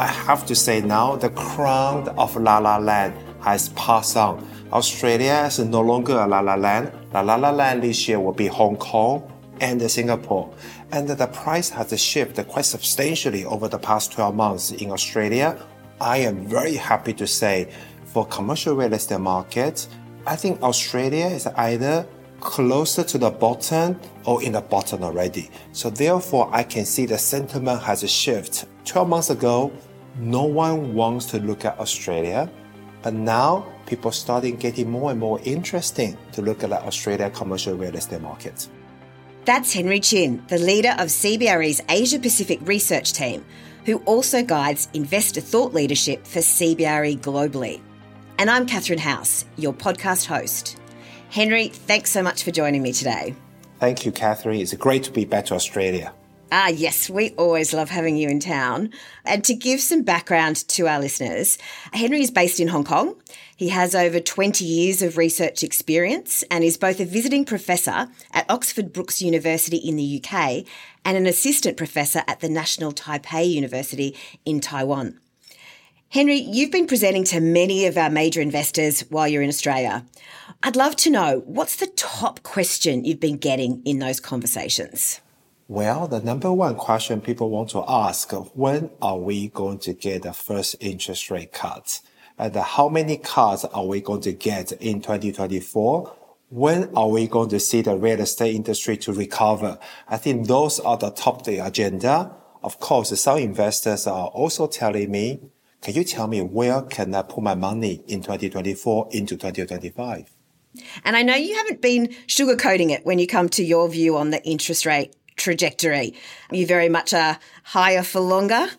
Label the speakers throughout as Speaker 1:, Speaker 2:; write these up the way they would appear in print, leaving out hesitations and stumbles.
Speaker 1: have to say now, the crown of La La Land has passed on. Australia is no longer a La La Land. La La Land this year will be Hong Kong and Singapore. And the price has shifted quite substantially over the past 12 months in Australia. I am very happy to say for commercial real estate market, I think Australia is either closer to the bottom or in the bottom already. So therefore, I can see the sentiment has shifted. 12 months ago, no one wants to look at Australia, but now people starting getting more and more interesting to look at the Australia commercial real estate market.
Speaker 2: That's Henry Chin, the leader of CBRE's Asia Pacific research team, who also guides investor thought leadership for CBRE globally. And I'm Catherine House, your podcast host. Henry, thanks so much for joining me today.
Speaker 1: Thank you, Catherine. It's great to be back to Australia.
Speaker 2: Yes, we always love having you in town. And to give some background to our listeners, Henry is based in Hong Kong. He has over 20 years of research experience and is both a visiting professor at Oxford Brookes University in the UK and an assistant professor at the National Taipei University in Taiwan. Henry, you've been presenting to many of our major investors while you're in Australia. I'd love to know, what's the top question you've been getting in those conversations?
Speaker 1: Well, the number one question people want to ask, when are we going to get the first interest rate cut? And how many cuts are we going to get in 2024? When are we going to see the real estate industry to recover? I think those are the top of the agenda. Of course, some investors are also telling me, can you tell me where can I put my money in 2024 into 2025?
Speaker 2: And I know you haven't been sugarcoating it when you come to your view on the interest rate trajectory. You very much are higher for longer?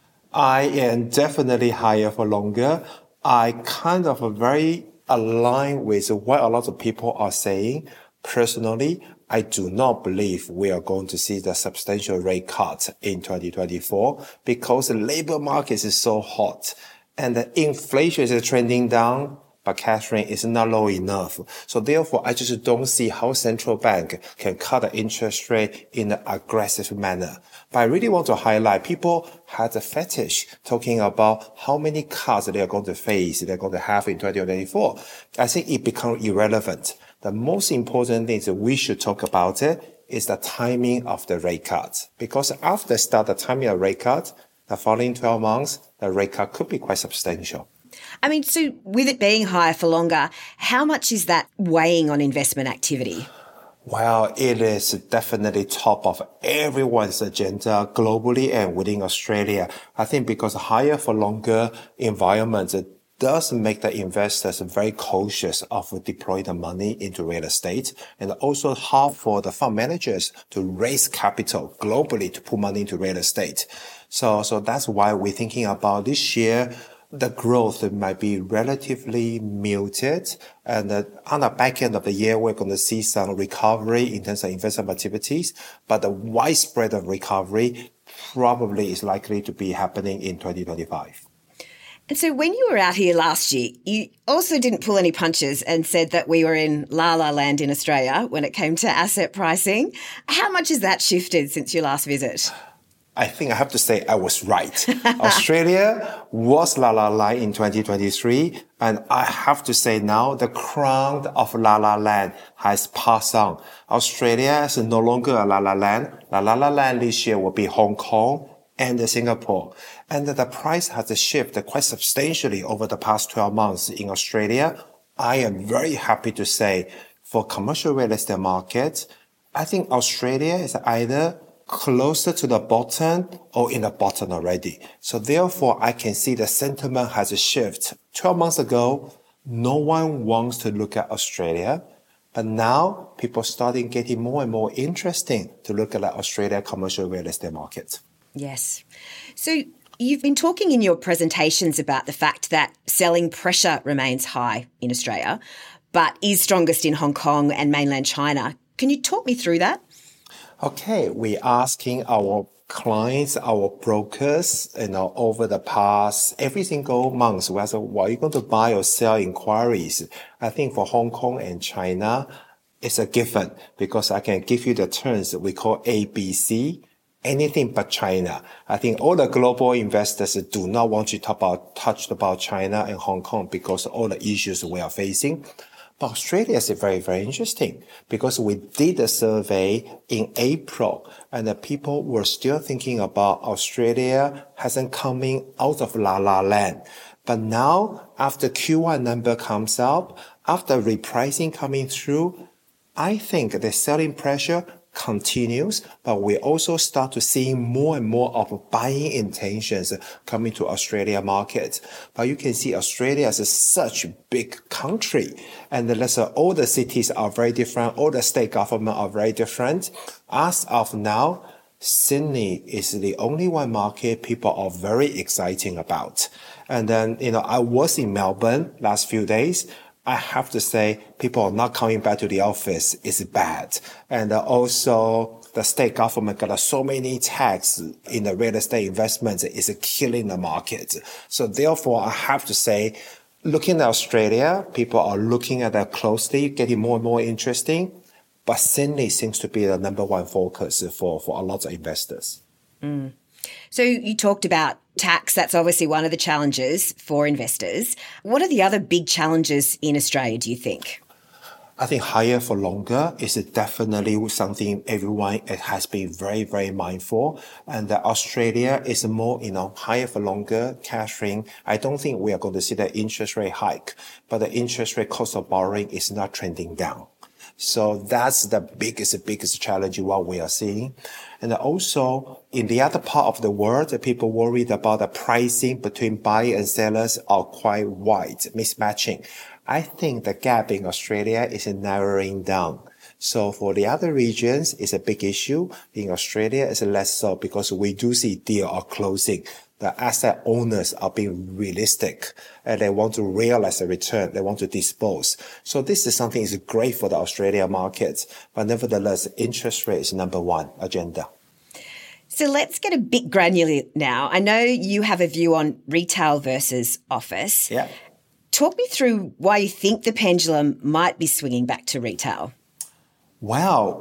Speaker 1: I am definitely higher for longer. I kind of very aligned with what a lot of people are saying. Personally, I do not believe we are going to see the substantial rate cut in 2024 because the labor market is so hot and the inflation is trending down. But Catherine is not low enough. So therefore, I just don't see how central bank can cut the interest rate in an aggressive manner. But I really want to highlight people had a fetish talking about how many cuts they are going to face, they're going to have in 2024. I think it becomes irrelevant. The most important thing that we should talk about it is the timing of the rate cut. Because after start the timing of rate cut, the following 12 months, the rate cut could be quite substantial.
Speaker 2: I mean, so with it being higher for longer, how much is that weighing on investment activity?
Speaker 1: Well, it is definitely top of everyone's agenda globally and within Australia. I think because higher for longer environment does make the investors very cautious of deploying the money into real estate, and also hard for the fund managers to raise capital globally to put money into real estate. So that's why we're thinking about this year. The growth might be relatively muted, and on the back end of the year, we're going to see some recovery in terms of investment activities, but the widespread of recovery probably is likely to be happening in 2025.
Speaker 2: And so when you were out here last year, you also didn't pull any punches and said that we were in La La Land in Australia when it came to asset pricing. How much has that shifted since your last visit?
Speaker 1: I think I have to say I was right. Australia was La La Land in 2023, and I have to say now the crown of La La Land has passed on. Australia is no longer a La La Land. La La Land this year will be Hong Kong and Singapore. And the price has shifted quite substantially over the past 12 months in Australia. I am very happy to say for commercial real estate market, I think Australia is either closer to the bottom or in the bottom already. So therefore, I can see the sentiment has shifted. 12 months ago, no one wants to look at Australia, but now people starting getting more and more interesting to look at the Australia commercial real estate market.
Speaker 2: Yes. So you've been talking in your presentations about the fact that selling pressure remains high in Australia, but is strongest in Hong Kong and mainland China. Can you talk me through that?
Speaker 1: Okay, we're asking our clients, our brokers, over the past every single month, whether are you going to buy or sell inquiries. I think for Hong Kong and China, it's a given because I can give you the terms that we call ABC. anything but China. I think all the global investors do not want to touch about China and Hong Kong because of all the issues we are facing. But Australia is very, very interesting because we did a survey in April and the people were still thinking about Australia hasn't coming out of la la land. But now, after Q1 number comes out, after repricing coming through, I think the selling pressure continues, but we also start to see more and more of buying intentions coming to Australia market. But you can see Australia is such a big country, and all the cities are very different, all the state government are very different. As of now, Sydney is the only one market people are very exciting about. And then, I was in Melbourne last few days. I have to say, people are not coming back to the office. It's bad. And also, the state government got so many tax in the real estate investments is killing the market. So therefore, I have to say, looking at Australia, people are looking at that closely, getting more and more interesting. But Sydney seems to be the number one focus for a lot of investors.
Speaker 2: Mm. So you talked about tax. That's obviously one of the challenges for investors. What are the other big challenges in Australia, do you think?
Speaker 1: I think higher for longer is definitely something everyone has been very, very mindful. And Australia is more, higher for longer, Catherine. I don't think we are going to see the interest rate hike, but the interest rate cost of borrowing is not trending down. So that's the biggest challenge what we are seeing. And also in the other part of the world, the people worried about the pricing between buyers and sellers are quite wide, mismatching. I think the gap in Australia is narrowing down. So for the other regions, it's a big issue. In Australia, it's less so because we do see deals are closing. The asset owners are being realistic and they want to realize a return. They want to dispose. So this is something is great for the Australia markets. But nevertheless, interest rate is number one agenda.
Speaker 2: So let's get a bit granular now. I know you have a view on retail versus office.
Speaker 1: Yeah.
Speaker 2: Talk me through why you think the pendulum might be swinging back to retail.
Speaker 1: Wow,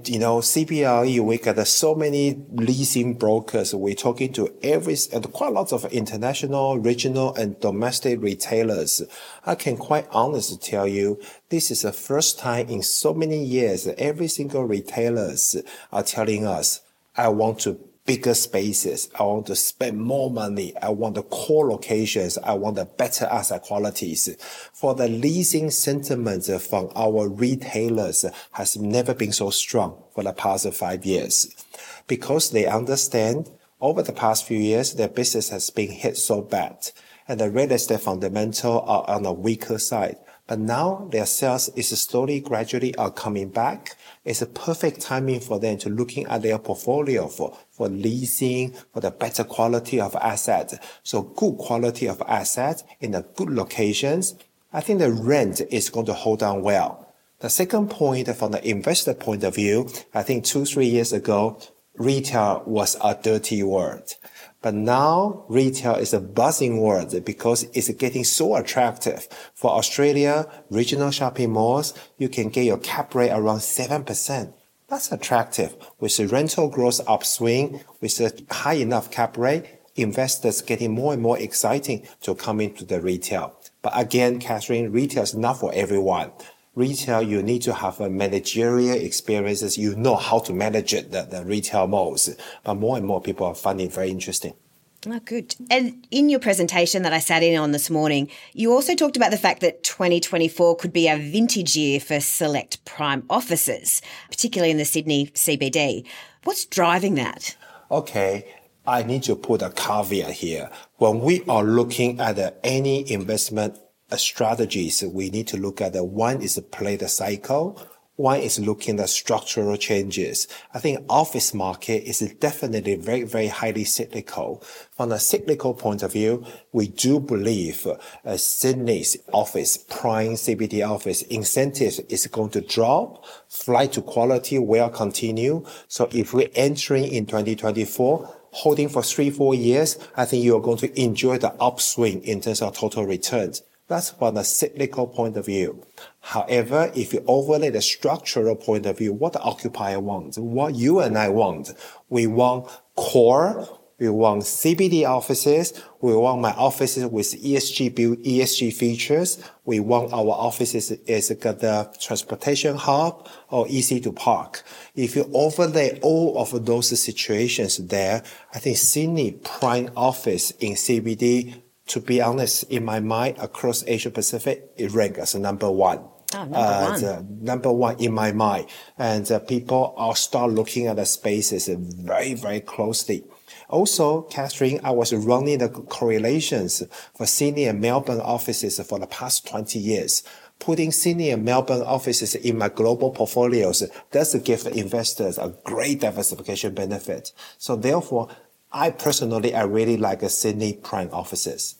Speaker 1: CBRE, we got so many leasing brokers. We're talking to quite a lot of international, regional, and domestic retailers. I can quite honestly tell you, this is the first time in so many years, every single retailers are telling us, I want to bigger spaces. I want to spend more money. I want the core locations. I want the better asset qualities. For the leasing sentiment from our retailers has never been so strong for the past 5 years because they understand over the past few years, their business has been hit so bad and the real estate fundamentals are on a weaker side. But now their sales is slowly, gradually are coming back. It's a perfect timing for them to looking at their portfolio for leasing, for the better quality of assets. So good quality of assets in the good locations. I think the rent is going to hold on well. The second point from the investor point of view, I think 2-3 years ago, retail was a dirty word. But now retail is a buzzing word because it's getting so attractive. For Australia, regional shopping malls, you can get your cap rate around 7%. That's attractive. With the rental growth upswing, with a high enough cap rate, investors getting more and more exciting to come into the retail. But again, Catherine, retail is not for everyone. Retail, you need to have a managerial experiences. You know how to manage it, the retail malls. But more and more people are finding it very interesting.
Speaker 2: Oh, good. And in your presentation that I sat in on this morning, you also talked about the fact that 2024 could be a vintage year for select prime offices, particularly in the Sydney CBD. What's driving that?
Speaker 1: Okay. I need to put a caveat here. When we are looking at any investment strategies, we need to look at one is to play the cycle. One is looking at structural changes. I think office market is definitely very, very highly cyclical. From a cyclical point of view, we do believe Sydney's office, prime CBD office incentives is going to drop. Flight to quality will continue. So if we're entering in 2024, holding for 3-4 years, I think you're going to enjoy the upswing in terms of total returns. That's from a cyclical point of view. However, if you overlay the structural point of view, what the occupier wants, what you and I want, we want core, we want CBD offices. We want my offices with ESG features. We want our offices is got the transportation hub or easy to park. If you overlay all of those situations there, I think Sydney prime office in CBD, to be honest, in my mind, across Asia Pacific, it ranks as number one.
Speaker 2: Oh, number one.
Speaker 1: Number one in my mind. And people are start looking at the spaces very, very closely. Also, Catherine, I was running the correlations for Sydney and Melbourne offices for the past 20 years. Putting Sydney and Melbourne offices in my global portfolios does give investors a great diversification benefit. So therefore, I really like Sydney prime offices.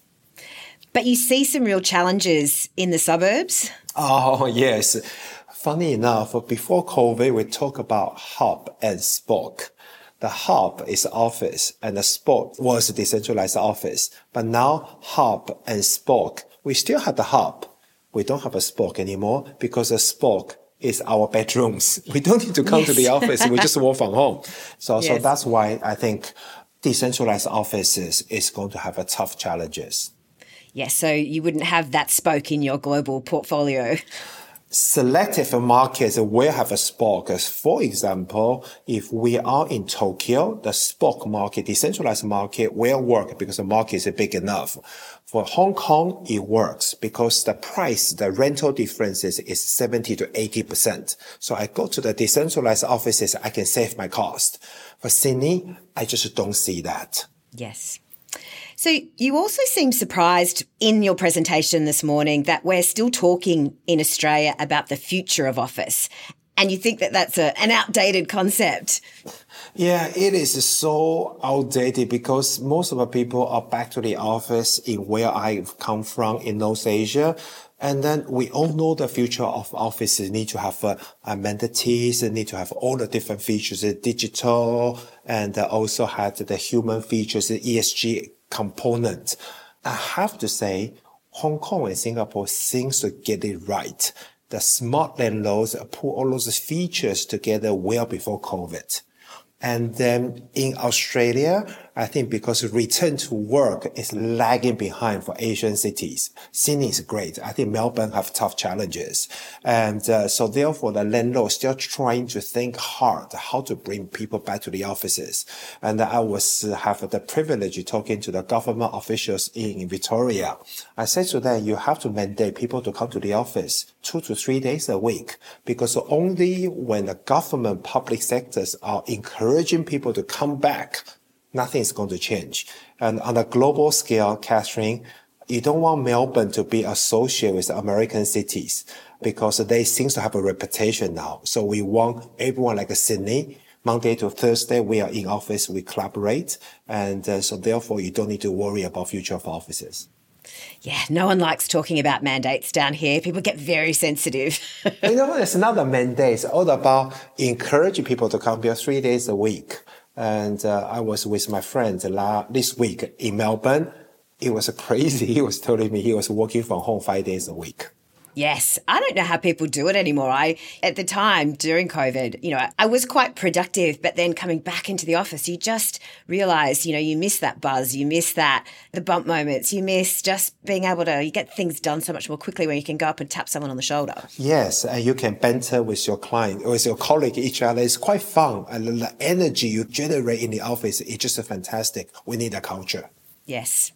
Speaker 2: But you see some real challenges in the suburbs?
Speaker 1: Oh, yes. Funny enough, before COVID, we talk about hub and spoke. The hub is office and the spoke was a decentralized office. But now hub and spoke, we still have the hub. We don't have a spoke anymore because the spoke is our bedrooms. We don't need to come to the office. We just work from home. So that's why I think decentralized offices is going to have a tough challenges.
Speaker 2: Yes, so you wouldn't have that spoke in your global portfolio.
Speaker 1: Selective markets will have a spoke. For example, if we are in Tokyo, the spoke market, decentralized market will work because the market is big enough. For Hong Kong, it works because the price, the rental differences is 70 to 80%. So I go to the decentralized offices, I can save my cost. For Sydney, I just don't see that.
Speaker 2: Yes. So you also seem surprised in your presentation this morning that we're still talking in Australia about the future of office. And you think that that's an outdated concept.
Speaker 1: Yeah, it is so outdated because most of the people are back to the office in where I've come from in North Asia. And then we all know the future of offices need to have amenities, need to have all the different features, digital, and also had the human features, the ESG component. I have to say, Hong Kong and Singapore seems to get it right. The smart landlords put all those features together well before COVID. And then in Australia, I think because return to work is lagging behind for Asian cities. Sydney is great. I think Melbourne have tough challenges. And so therefore, the landlord still trying to think hard how to bring people back to the offices. And I was have the privilege of talking to the government officials in Victoria. I said to them, you have to mandate people to come to the office 2 to 3 days a week, because only when the government public sectors are encouraging people to come back, nothing is going to change. And on a global scale, Catherine, you don't want Melbourne to be associated with American cities because they seem to have a reputation now. So we want everyone like Sydney. Monday to Thursday, we are in office, we collaborate. And so therefore, you don't need to worry about future of offices.
Speaker 2: Yeah, no one likes talking about mandates down here. People get very sensitive.
Speaker 1: It's not a mandate. It's all about encouraging people to come here 3 days a week. And I was with my friend this week in Melbourne. It was crazy. He was telling me he was working from home 5 days a week.
Speaker 2: Yes. I don't know how people do it anymore. At the time during COVID, I was quite productive, but then coming back into the office, you just realize, you miss that buzz, you miss the bump moments, you miss just being able to, you get things done so much more quickly when you can go up and tap someone on the shoulder.
Speaker 1: Yes. And you can banter with your client, with your colleague, each other. It's quite fun. And the energy you generate in the office is just fantastic. We need a culture.
Speaker 2: Yes.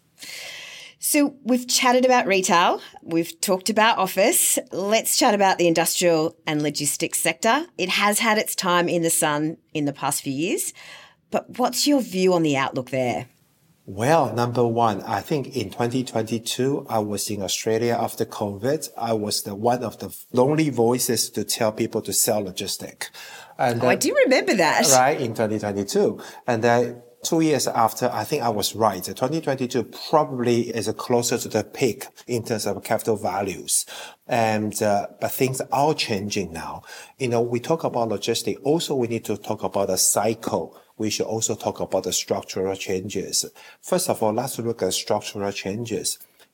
Speaker 2: So we've chatted about retail, we've talked about office. Let's chat about the industrial and logistics sector. It has had its time in the sun in the past few years, but what's your view on the outlook there?
Speaker 1: Well, number one, I think in 2022, I was in Australia after COVID. I was one of the lonely voices to tell people to sell logistics. And
Speaker 2: I do remember that.
Speaker 1: Right, in 2022. And then 2 years after, I think I was right. 2022 probably is closer to the peak in terms of capital values. And, but things are changing now. We talk about logistics. Also, we need to talk about the cycle. We should also talk about the structural changes. First of all, let's look at structural changes.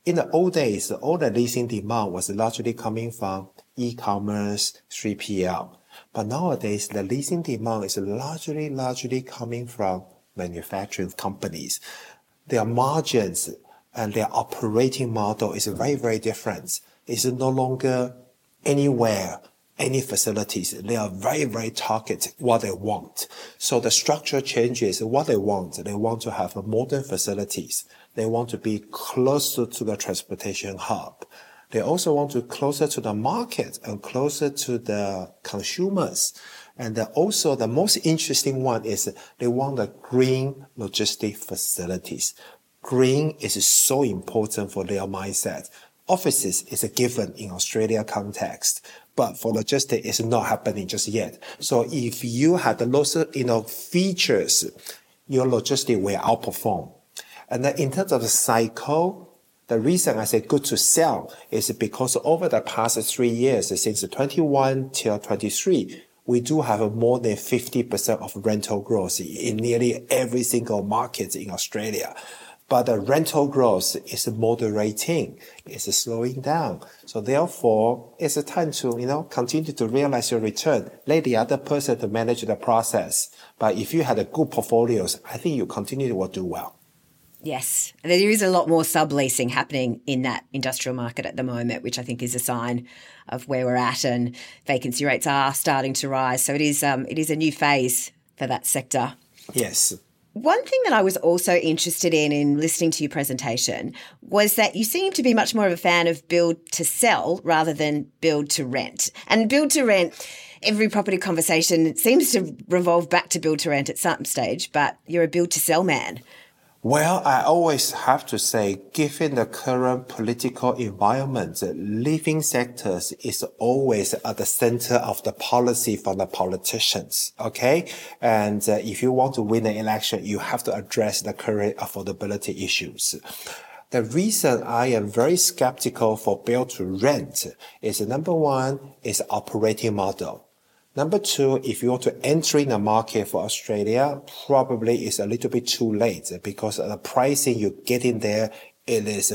Speaker 1: In the old days, all the leasing demand was largely coming from e-commerce, 3PL. But nowadays, the leasing demand is largely coming from manufacturing companies. Their margins and their operating model is very, very different. It's no longer anywhere, any facilities. They are very, very targeted what they want. So the structure changes what they want. They want to have modern facilities. They want to be closer to the transportation hub. They also want to closer to the market and closer to the consumers. And also the most interesting one is they want the green logistic facilities. Green is so important for their mindset. Offices is a given in Australia context, but for logistics, it's not happening just yet. So if you had the lots of, features, your logistic will outperform. And then in terms of the cycle, the reason I say good to sell is because over the past 3 years, since 21 till 23, we do have more than 50% of rental growth in nearly every single market in Australia. But the rental growth is moderating, it's slowing down. So therefore, it's a time to, continue to realize your return. Let the other person to manage the process. But if you had a good portfolios, I think you continue to do well.
Speaker 2: Yes. There is a lot more subleasing happening in that industrial market at the moment, which I think is a sign of where we're at, and vacancy rates are starting to rise. So it is a new phase for that sector.
Speaker 1: Yes.
Speaker 2: One thing that I was also interested in listening to your presentation was that you seem to be much more of a fan of build to sell rather than build to rent. And build to rent, every property conversation seems to revolve back to build to rent at some stage, but you're a build to sell man.
Speaker 1: Well, I always have to say, given the current political environment, living sectors is always at the center of the policy from the politicians. Okay. And if you want to win an election, you have to address the current affordability issues. The reason I am very skeptical for build to rent is number one is operating model. Number two, if you want to enter in the market for Australia, probably it's a little bit too late because the pricing you get in there, it is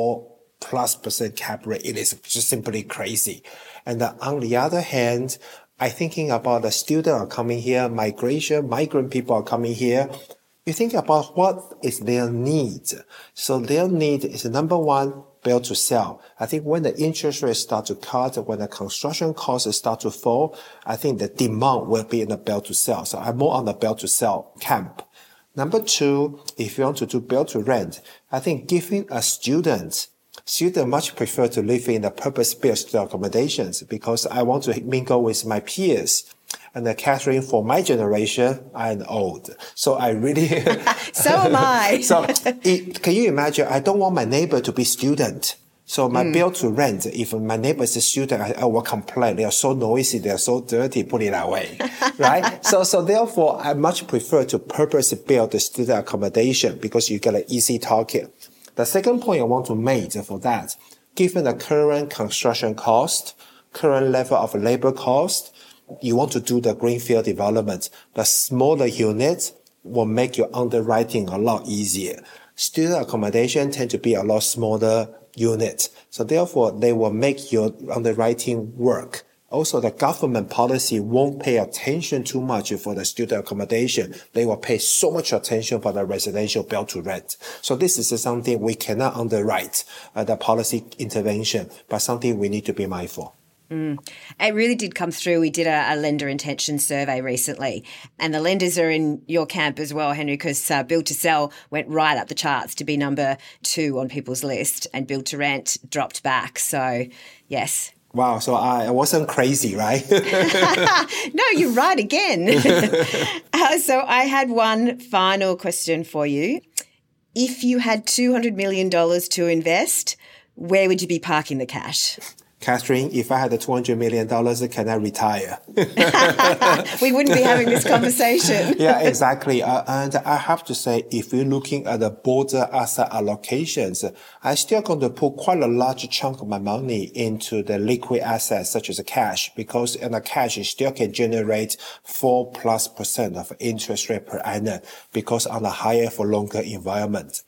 Speaker 1: 4+% cap rate. It is just simply crazy. And on the other hand, I thinking about the students are coming here, migrant people are coming here. You think about what is their need. So their need is number one, build to sell. I think when the interest rates start to cut, when the construction costs start to fall, I think the demand will be in the build to sell. So I'm more on the build to sell camp. Number two, if you want to do build to rent, I think giving a student much prefer to live in the purpose-built student accommodations because I want to mingle with my peers. And Catherine, for my generation, I'm old. So I really...
Speaker 2: So am I.
Speaker 1: So can you imagine? I don't want my neighbor to be student. So my build to rent, if my neighbor is a student, I will complain. They are so noisy. They are so dirty. Put it that way. Right? So therefore, I much prefer to purpose build the student accommodation because you get an easy target. The second point I want to make for that, given the current construction cost, current level of labor cost, you want to do the greenfield development, the smaller units will make your underwriting a lot easier. Student accommodation tend to be a lot smaller units. So therefore, they will make your underwriting work. Also, the government policy won't pay attention too much for the student accommodation. They will pay so much attention for the residential build to rent. So this is something we cannot underwrite, the policy intervention, but something we need to be mindful.
Speaker 2: It really did come through. We did a lender intention survey recently, and the lenders are in your camp as well, Henry, because build to sell went right up the charts to be number 2 on people's list, and build to rent dropped back. So, yes.
Speaker 1: Wow, so I wasn't crazy, right?
Speaker 2: No, you're right again. So I had one final question for you. If you had $200 million to invest, where would you be parking the cash?
Speaker 1: Catherine, if I had the $200 million, can I retire?
Speaker 2: We wouldn't be having this conversation.
Speaker 1: Yeah, exactly. And I have to say, if you're looking at the broader asset allocations, I'm still going to put quite a large chunk of my money into the liquid assets, such as cash, because in the cash, it still can generate 4+% of interest rate per annum, because on a higher for longer environment.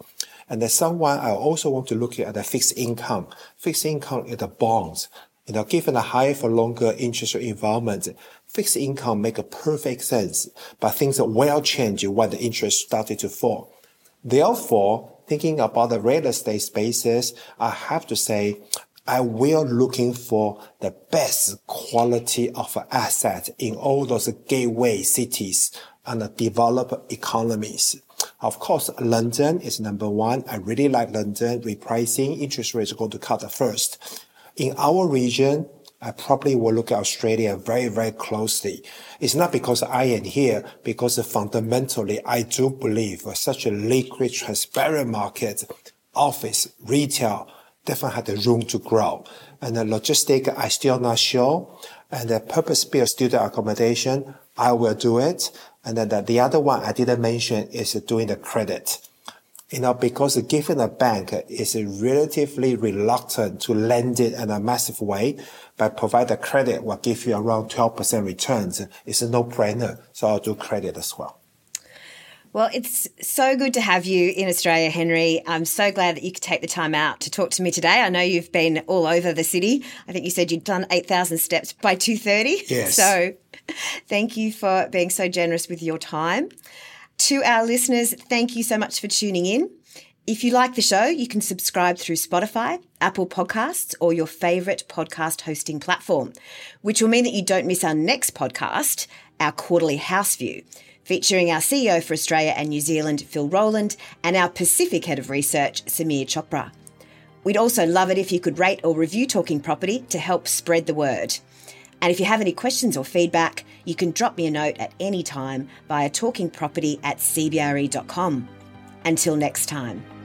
Speaker 1: And then someone I also want to look at the fixed income. Fixed income is the bonds. Given a higher for longer interest rate environment, fixed income make a perfect sense, but things will change when the interest started to fall. Therefore, thinking about the real estate spaces, I have to say, I will looking for the best quality of asset in all those gateway cities and developed economies. Of course, London is number one. I really like London. Repricing, interest rates are going to cut first. In our region, I probably will look at Australia very, very closely. It's not because I am here, because fundamentally I do believe such a liquid, transparent market, office, retail, definitely have the room to grow. And the logistics, I still not sure. And the purpose-built student accommodation, I will do it. And then the other one I didn't mention is doing the credit. Because given a bank is relatively reluctant to lend it in a massive way, but provide the credit will give you around 12% returns. It's a no-brainer. So I'll do credit as well.
Speaker 2: Well, it's so good to have you in Australia, Henry. I'm so glad that you could take the time out to talk to me today. I know you've been all over the city. I think you said you'd done 8,000 steps by 2:30.
Speaker 1: Yes.
Speaker 2: So thank you for being so generous with your time. To our listeners, thank you so much for tuning in. If you like the show, you can subscribe through Spotify, Apple Podcasts, or your favourite podcast hosting platform, which will mean that you don't miss our next podcast, our quarterly House View, featuring our CEO for Australia and New Zealand, Phil Rowland, and our Pacific Head of Research, Samir Chopra. We'd also love it if you could rate or review Talking Property to help spread the word. And if you have any questions or feedback, you can drop me a note at any time via talkingproperty@cbre.com. Until next time.